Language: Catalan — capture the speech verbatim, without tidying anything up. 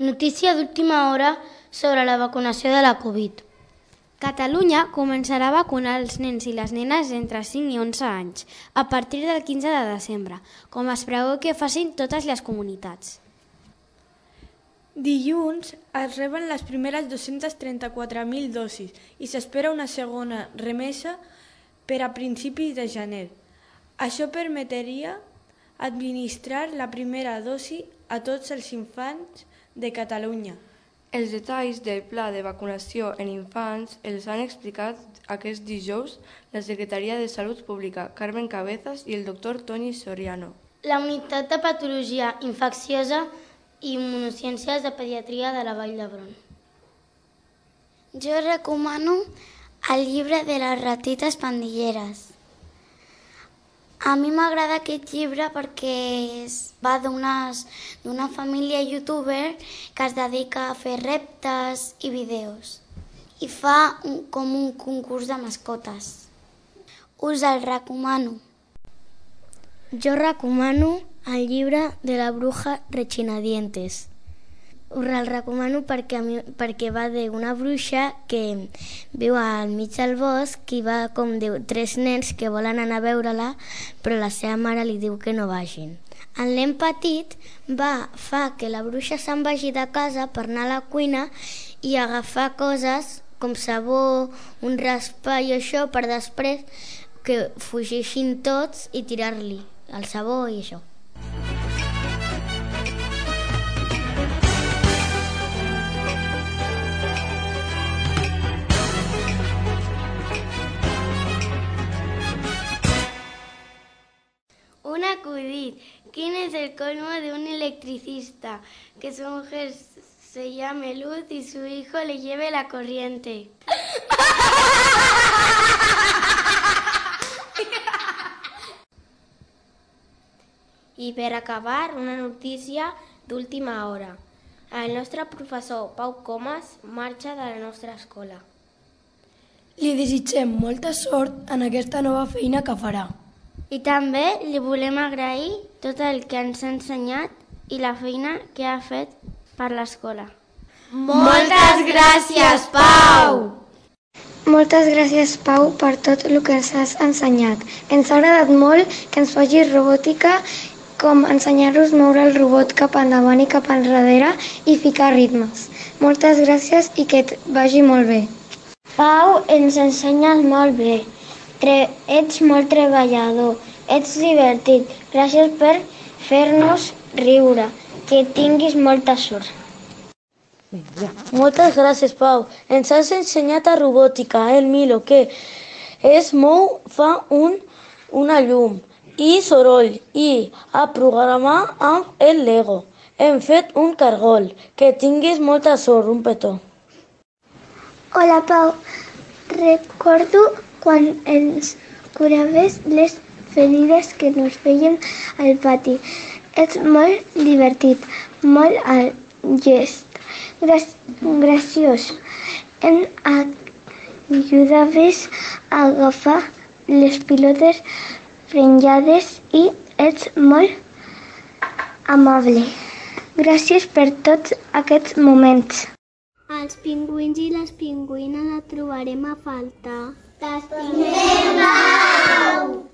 Notícia d'última hora sobre la vacunació de la Covid. Catalunya començarà a vacunar els nens i les nenes entre cinc i onze anys a partir del quinze de desembre, com es preveu que facin totes les comunitats. Dilluns es reben les primeres dos-cents trenta-quatre mil dosis i s'espera una segona remesa per a principis de gener. Això permetria administrar la primera dosi a tots els infants de Catalunya. Els detalls del pla de vacunació en infants els han explicat aquest dijous la secretària de Salut Pública, Carmen Cabezas, i el doctor Toni Soriano. La unitat de patologia infecciosa i immunociències de pediatria de la Vall d'Hebron. Jo recomano el llibre de les ratites pandilleres. A mi m'agrada aquest llibre perquè va d'una família youtuber que es dedica a fer reptes i vídeos i fa un, com un concurs de mascotes. Us el recomano. Jo recomano el llibre de la bruja Rechinadientes. Us el recomano perquè, a mi, perquè va d'una bruixa que viu al mig del bosc i va com de tres nens que volen anar a veure-la, però la seva mare li diu que no vagin. El nen petit va fa que la bruixa se'n vagi de casa per anar a la cuina i agafar coses com sabó, un raspall i això, per després que fugeixin tots i tirar-li el sabó i això. Un acudit. ¿Quién es el colmo de un electricista? Que su mujer se llame Luz y su hijo le lleve la corriente. I per acabar, una notícia d'última hora. El nostre professor Pau Comas marxa de la nostra escola. Li desitgem molta sort en aquesta nova feina que farà. I també li volem agrair tot el que ens ha ensenyat i la feina que ha fet per l'escola. Moltes gràcies, Pau! Moltes gràcies, Pau, per tot el que ens has ensenyat. Ens ha agradat molt que ens facis robòtica, com ensenyar-nos a moure el robot cap endavant i cap enrere i ficar ritmes. Moltes gràcies i que et vagi molt bé. Pau, ens ensenyes molt bé. Tre- ets molt treballador, ets divertit. Gràcies per fer-nos riure. Que tinguis molta sort. Moltes gràcies, Pau. Ens has ensenyat a robòtica, el Milo, que es mou, fa un, una llum i soroll i a programar amb el Lego. Hem fet un cargol. Que tinguis molta sort, un petó. Hola, Pau. Recordo quan ens curaves les ferides que nos feien al pati. Ets molt divertit, molt al gest. Graciós. Em ajudaves a agafar les pilotes penjades i ets molt amable. Gràcies per tots aquests moments. Els pingüins i les pingüines et trobarem a faltar. T'estimem, Pau!